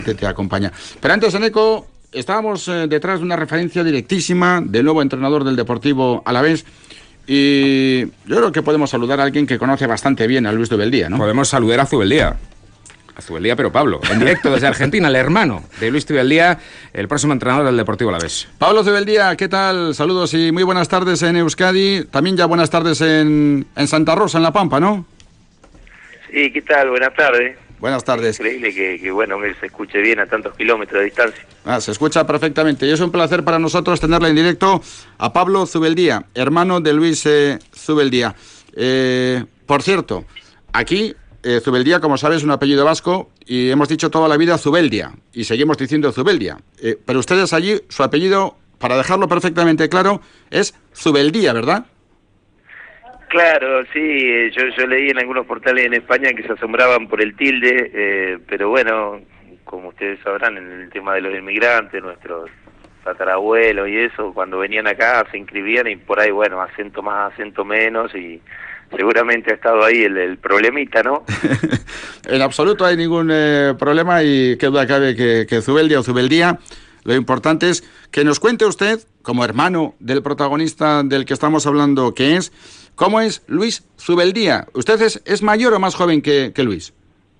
te acompaña. Pero antes, Eneco, estábamos detrás de una referencia directísima del nuevo entrenador del Deportivo Alavés. Y yo creo que podemos saludar a alguien que conoce bastante bien a Luis Zubeldía, ¿no? Podemos saludar a Zubeldía. A Zubeldía, pero Pablo, en directo desde Argentina, el hermano de Luis Zubeldía, el próximo entrenador del Deportivo Alavés. Pablo Zubeldía, ¿qué tal? Saludos y muy buenas tardes en Euskadi. También ya buenas tardes en Santa Rosa, en La Pampa, ¿no? Sí, ¿qué tal? Buenas tardes. Buenas tardes. Increíble que bueno, que se escuche bien a tantos kilómetros de distancia. Se escucha perfectamente y es un placer para nosotros tenerle en directo a Pablo Zubeldía, hermano de Luis Zubeldía. Por cierto, aquí Zubeldía, como sabes, es un apellido vasco y hemos dicho toda la vida Zubeldia y seguimos diciendo Zubeldia. Pero ustedes allí, su apellido, para dejarlo perfectamente claro, es Zubeldía, ¿verdad? Claro, sí, yo leí en algunos portales en España que se asombraban por el tilde, pero bueno, como ustedes sabrán, en el tema de los inmigrantes, nuestros tatarabuelos y eso, cuando venían acá se inscribían y por ahí, bueno, acento más, acento menos y seguramente ha estado ahí el problemita, ¿no? En absoluto hay ningún problema y qué duda cabe que Zubeldia o Zubeldía, lo importante es que nos cuente usted, como hermano del protagonista del que estamos hablando, que es, ¿cómo es Luis Zubeldía? ¿Usted es mayor o más joven que Luis?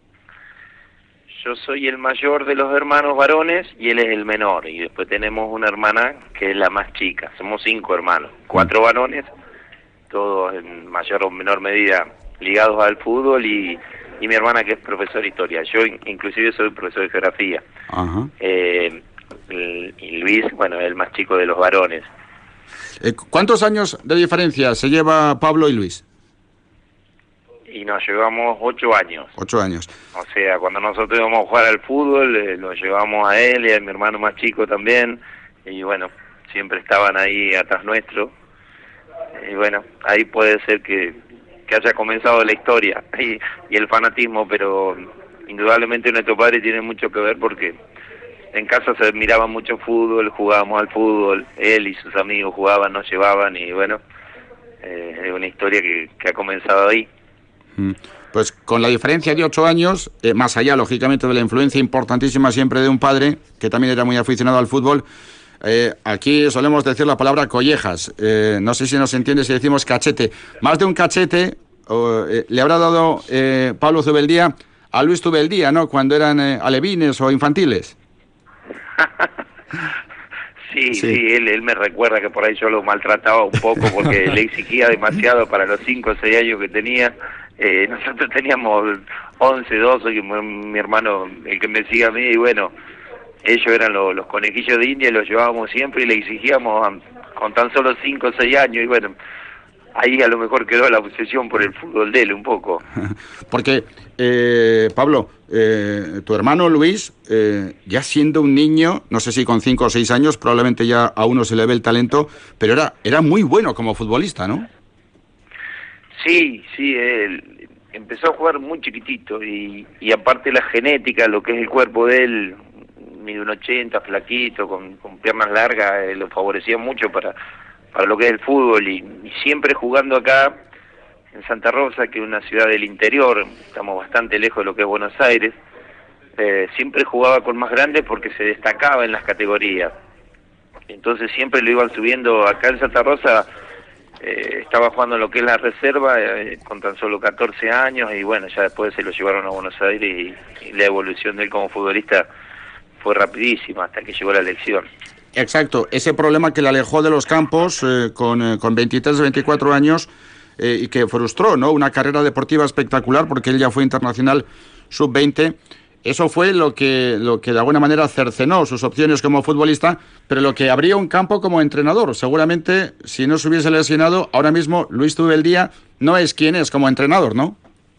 Yo soy el mayor de los hermanos varones y él es el menor. Y después tenemos una hermana que es la más chica. Somos 5 hermanos, 4 varones, todos en mayor o menor medida ligados al fútbol y mi hermana que es profesor de historia. Yo inclusive soy profesor de geografía. Ajá. Y Luis, bueno, es el más chico de los varones. ¿Cuántos años de diferencia se lleva Pablo y Luis? Y nos llevamos 8 años. 8 años. O sea, cuando nosotros íbamos a jugar al fútbol, lo llevamos a él y a mi hermano más chico también. Y bueno, siempre estaban ahí atrás nuestro. Y bueno, ahí puede ser que haya comenzado la historia y el fanatismo, pero indudablemente nuestro padre tiene mucho que ver porque en casa se miraba mucho fútbol, jugábamos al fútbol, él y sus amigos jugaban, nos llevaban y bueno, es una historia que ha comenzado ahí. Pues con la diferencia de 8 años, más allá lógicamente de la influencia importantísima siempre de un padre, que también era muy aficionado al fútbol, aquí solemos decir la palabra collejas, no sé si nos entiende si decimos cachete, más de un cachete le habrá dado Pablo Zubeldía a Luis Zubeldía, ¿no? Cuando eran alevines o infantiles. Sí, él me recuerda que por ahí yo lo maltrataba un poco porque le exigía demasiado para los 5 o 6 años que tenía. Nosotros teníamos 11, 12, que mi hermano, el que me sigue a mí, y bueno, ellos eran los conejillos de India y los llevábamos siempre y le exigíamos con tan solo 5 o 6 años y bueno, ahí a lo mejor quedó la obsesión por el fútbol de él un poco. Porque, Pablo, tu hermano Luis, ya siendo un niño, no sé si con 5 o 6 años, probablemente ya a uno se le ve el talento, pero era muy bueno como futbolista, ¿no? Sí, él empezó a jugar muy chiquitito y aparte la genética, lo que es el cuerpo de él, mide 1,80, flaquito, con piernas largas, lo favorecía mucho para lo que es el fútbol y siempre jugando acá en Santa Rosa, que es una ciudad del interior, estamos bastante lejos de lo que es Buenos Aires, siempre jugaba con más grandes porque se destacaba en las categorías. Entonces siempre lo iban subiendo acá en Santa Rosa, estaba jugando en lo que es la reserva con tan solo 14 años y bueno, ya después se lo llevaron a Buenos Aires y la evolución de él como futbolista fue rapidísima hasta que llegó a la elección. Exacto, ese problema que le alejó de los campos con 23, 24 años y que frustró, ¿no? Una carrera deportiva espectacular porque él ya fue internacional sub-20. Eso fue lo que de alguna manera cercenó sus opciones como futbolista, pero lo que abrió un campo como entrenador. Seguramente, si no se hubiese lesionado, ahora mismo Luis Zubeldía no es quien es como entrenador, ¿no?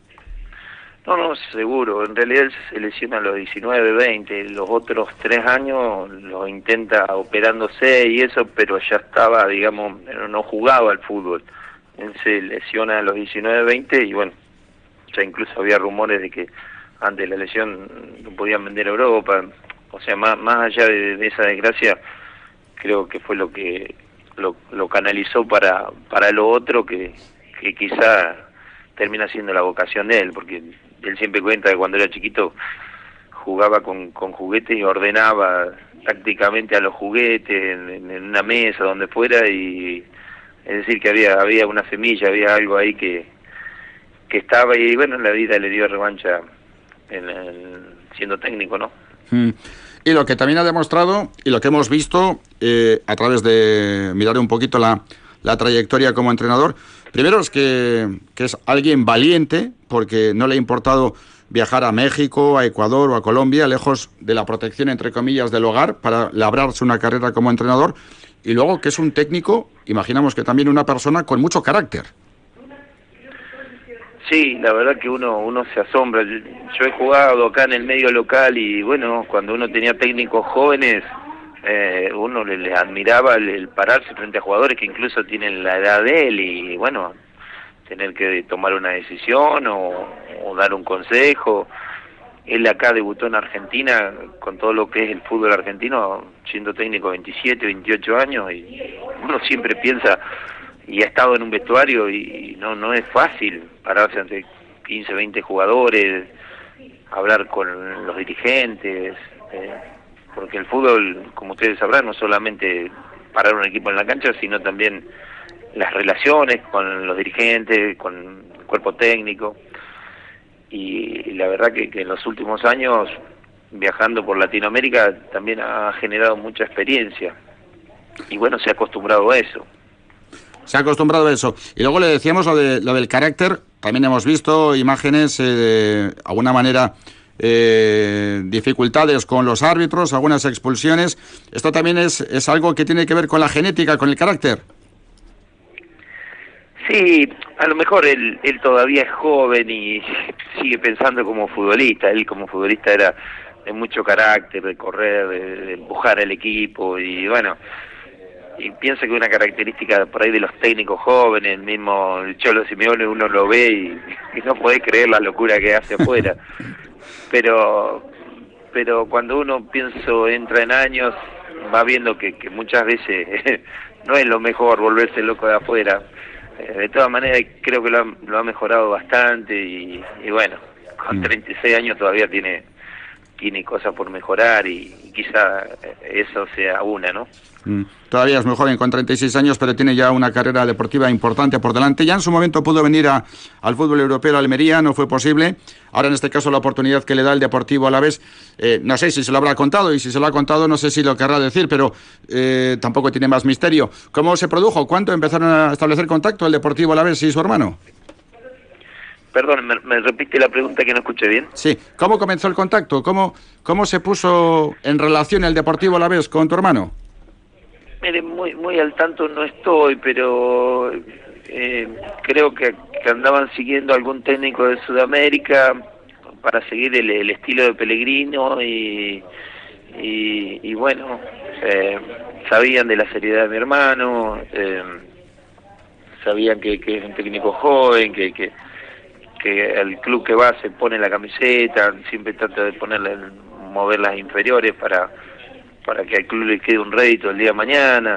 No, seguro. En realidad él se lesiona a los 19, 20. Los otros 3 años los intenta operándose y eso, pero ya estaba, digamos, no jugaba al fútbol. Él se lesiona a los 19, 20 y bueno, ya incluso había rumores de que antes de la lesión lo podían vender a Europa. O sea, más allá de esa desgracia, creo que fue lo que lo canalizó para lo otro que quizá termina siendo la vocación de él, porque él siempre cuenta que cuando era chiquito jugaba con juguetes y ordenaba tácticamente a los juguetes en una mesa, donde fuera, y es decir que había una semilla, había algo ahí que estaba, y bueno, la vida le dio revancha siendo técnico, ¿no? Y lo que también ha demostrado, y lo que hemos visto a través de mirar un poquito la trayectoria como entrenador, primero es que es alguien valiente, porque no le ha importado viajar a México, a Ecuador o a Colombia, lejos de la protección, entre comillas, del hogar, para labrarse una carrera como entrenador, y luego que es un técnico, imaginamos que también una persona con mucho carácter. Sí, la verdad que uno se asombra. Yo he jugado acá en el medio local y bueno, cuando uno tenía técnicos jóvenes, uno le admiraba el pararse frente a jugadores que incluso tienen la edad de él y bueno, tener que tomar una decisión o dar un consejo. Él acá debutó en Argentina con todo lo que es el fútbol argentino, siendo técnico de 27, 28 años, y uno siempre piensa, y ha estado en un vestuario y no es fácil pararse ante 15, 20 jugadores, hablar con los dirigentes, porque el fútbol, como ustedes sabrán, no solamente parar un equipo en la cancha, sino también las relaciones con los dirigentes, con el cuerpo técnico, y la verdad que en los últimos años, viajando por Latinoamérica, también ha generado mucha experiencia, y bueno, se ha acostumbrado a eso. Se ha acostumbrado a eso. Y luego le decíamos lo del carácter. También hemos visto imágenes de alguna manera dificultades con los árbitros, algunas expulsiones. ¿Esto también es algo que tiene que ver con la genética, con el carácter? Sí, a lo mejor él todavía es joven y sigue pensando como futbolista. Él como futbolista era de mucho carácter, de correr, de empujar al equipo y bueno... Y pienso que una característica por ahí de los técnicos jóvenes, el mismo Cholo Simeone, uno lo ve y no puede creer la locura que hace afuera. Pero cuando uno, pienso, entra en años, va viendo que muchas veces no es lo mejor volverse loco de afuera. De todas maneras, creo que lo ha mejorado bastante y bueno, con 36 años todavía tiene cosas por mejorar y quizá eso sea una, ¿no? Todavía es muy joven, con 36 años, pero tiene ya una carrera deportiva importante por delante. Ya en su momento pudo venir al fútbol europeo, a Almería, no fue posible. Ahora, en este caso, la oportunidad que le da el Deportivo Alavés, no sé si se lo habrá contado, y si se lo ha contado, no sé si lo querrá decir, pero tampoco tiene más misterio. ¿Cómo se produjo? ¿Cuánto empezaron a establecer contacto el Deportivo Alavés y su hermano? Perdón, ¿me repite la pregunta que no escuché bien? Sí, ¿cómo comenzó el contacto? ¿Cómo se puso en relación el Deportivo Alavés con tu hermano? Mire, muy al tanto no estoy, pero creo que andaban siguiendo algún técnico de Sudamérica para seguir el estilo de Pellegrino y bueno, sabían de la seriedad de mi hermano, sabían que es un técnico joven, que el club que va se pone la camiseta, siempre trata de mover las inferiores para que al club le quede un rédito el día de mañana.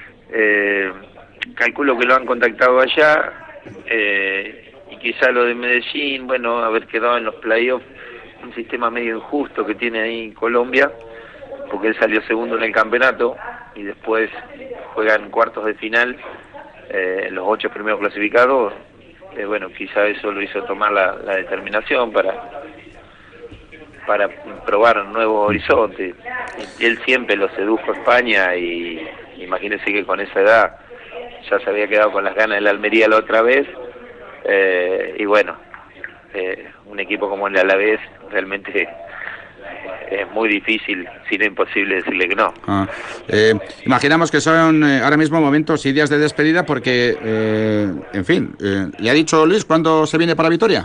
Calculo que lo han contactado allá, y quizá lo de Medellín, bueno, haber quedado en los playoffs, un sistema medio injusto que tiene ahí Colombia, porque él salió segundo en el campeonato y después juegan cuartos de final, los 8 primeros clasificados. Bueno, quizá eso lo hizo tomar la determinación para probar nuevos horizontes. Y él siempre lo sedujo a España y imagínense que con esa edad ya se había quedado con las ganas de la Almería la otra vez, y bueno, un equipo como el Alavés realmente es muy difícil, si no imposible decirle que no. Imaginamos que son ahora mismo momentos y días de despedida porque, en fin, ¿le ha dicho Luis cuándo se viene para Vitoria?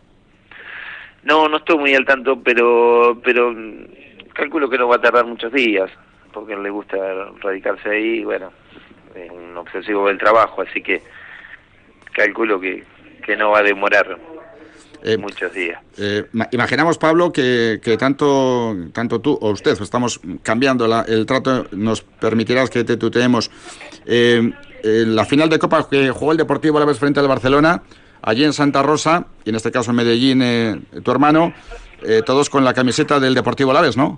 No estoy muy al tanto, pero calculo que no va a tardar muchos días, porque le gusta radicarse ahí, y bueno, es un obsesivo del trabajo, así que calculo que no va a demorar muchos días. Imaginamos, Pablo, que tanto tú o usted, estamos cambiando el trato, nos permitirás que te tuteemos. La final de Copa que jugó el Deportivo Alavés frente al Barcelona, allí en Santa Rosa, y en este caso en Medellín, tu hermano, todos con la camiseta del Deportivo Alavés, ¿no?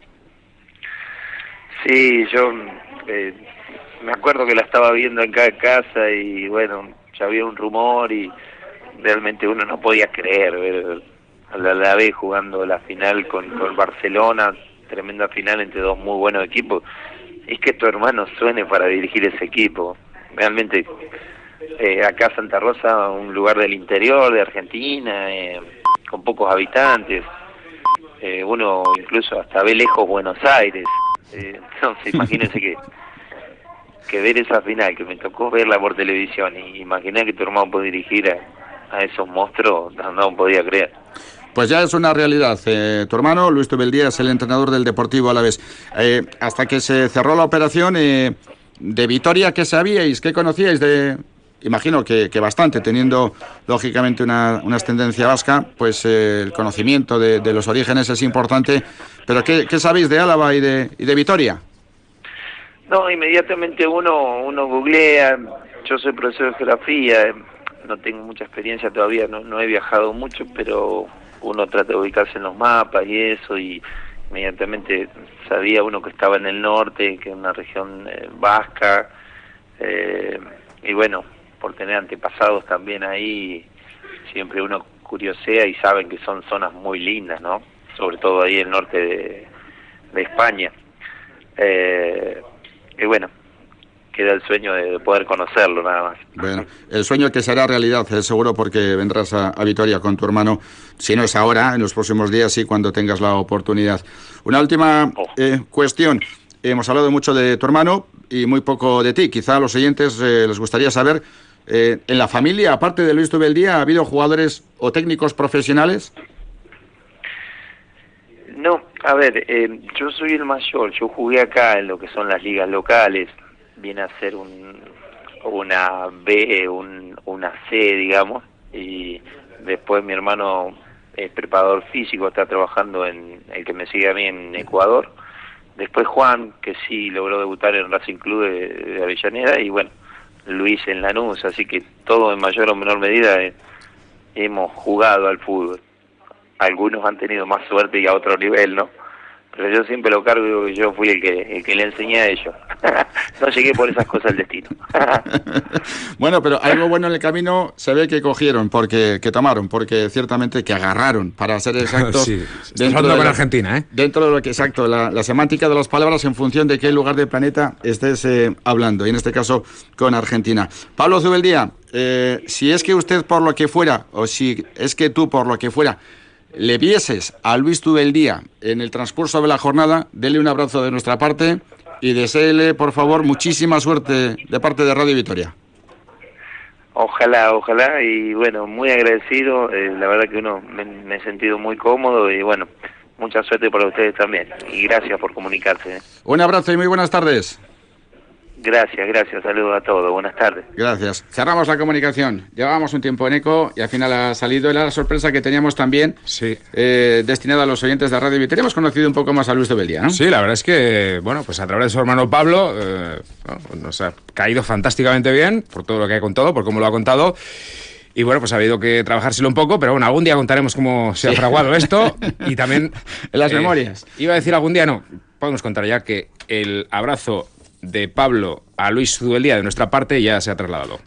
Sí, yo me acuerdo que la estaba viendo en cada casa y bueno, ya había un rumor y realmente uno no podía creer ver al Alavés jugando la final con Barcelona, tremenda final entre dos muy buenos equipos. Es que tu hermano suene para dirigir ese equipo. Realmente acá Santa Rosa, un lugar del interior de Argentina, con pocos habitantes, uno incluso hasta ve lejos Buenos Aires. Entonces imagínense que ver esa final, que me tocó verla por televisión, y imaginar que tu hermano puede dirigir a esos monstruos, no podía creer. Pues ya es una realidad. Tu hermano, Luis Tubeldía, es el entrenador del Deportivo Alavés. Hasta que se cerró la operación, de Vitoria, ¿qué sabíais? ¿Qué conocíais de...? Imagino que bastante, teniendo lógicamente una ascendencia vasca, pues el conocimiento de los orígenes es importante. Pero ¿qué sabéis de Álava y de Vitoria? No, inmediatamente uno googlea. Yo soy profesor de geografía, no tengo mucha experiencia todavía, no he viajado mucho, pero uno trata de ubicarse en los mapas y eso, y inmediatamente sabía uno que estaba en el norte, que es una región vasca, y bueno, por tener antepasados también ahí, siempre uno curiosea y saben que son zonas muy lindas, ¿no? Sobre todo ahí el norte de España. Y bueno, queda el sueño de poder conocerlo nada más. Bueno, el sueño que será realidad, seguro, porque vendrás a Vitoria con tu hermano, si no es ahora, en los próximos días, sí, cuando tengas la oportunidad. Una última cuestión. Hemos hablado mucho de tu hermano y muy poco de ti. Quizá a los oyentes les gustaría saber, en la familia, aparte de Luis Tubeldía, ¿ha habido jugadores o técnicos profesionales? No, a ver, yo soy el mayor, yo jugué acá en lo que son las ligas locales, viene a ser una B, una C, digamos, y después mi hermano es preparador físico, está trabajando en el que me sigue a mí en Ecuador. Después Juan, que sí logró debutar en Racing Club de Avellaneda, y bueno, Luis en Lanús, así que todos en mayor o menor medida hemos jugado al fútbol. Algunos han tenido más suerte y a otro nivel, ¿no? Pero yo siempre lo cargo y yo fui el que le enseñé a ellos. No llegué por esas cosas al destino. Bueno, pero algo bueno en el camino se ve que cogieron, que tomaron, porque ciertamente que agarraron, para ser exactos. Sí, dentro de Argentina, ¿eh? Dentro de lo que, exacto, la semántica de las palabras en función de qué lugar del planeta estés hablando, y en este caso con Argentina. Pablo Tubeldía, si es que usted por lo que fuera, o si es que tú por lo que fuera, le vieses a Luis Tubeldía en el transcurso de la jornada, dele un abrazo de nuestra parte y deséele, por favor, muchísima suerte de parte de Radio Vitoria. Ojalá, y bueno, muy agradecido, la verdad que me he sentido muy cómodo y bueno, mucha suerte para ustedes también y gracias por comunicarse. Un abrazo y muy buenas tardes. Gracias, saludos a todos, buenas tardes. Gracias. Cerramos la comunicación. Llevábamos un tiempo en ECO y al final ha salido. Era la sorpresa que teníamos también, sí, destinada a los oyentes de Radio Vitoria. Hemos conocido un poco más a Luis Tubeldía, ¿no? Sí, la verdad es que, bueno, pues a través de su hermano Pablo, nos ha caído fantásticamente bien por todo lo que ha contado, por cómo lo ha contado. Y bueno, pues ha habido que trabajárselo un poco, pero bueno, algún día contaremos cómo se ha fraguado esto y también... En las memorias. Iba a decir algún día, no, podemos contar ya que el abrazo de Pablo a Luis Tubeldía de nuestra parte ya se ha trasladado.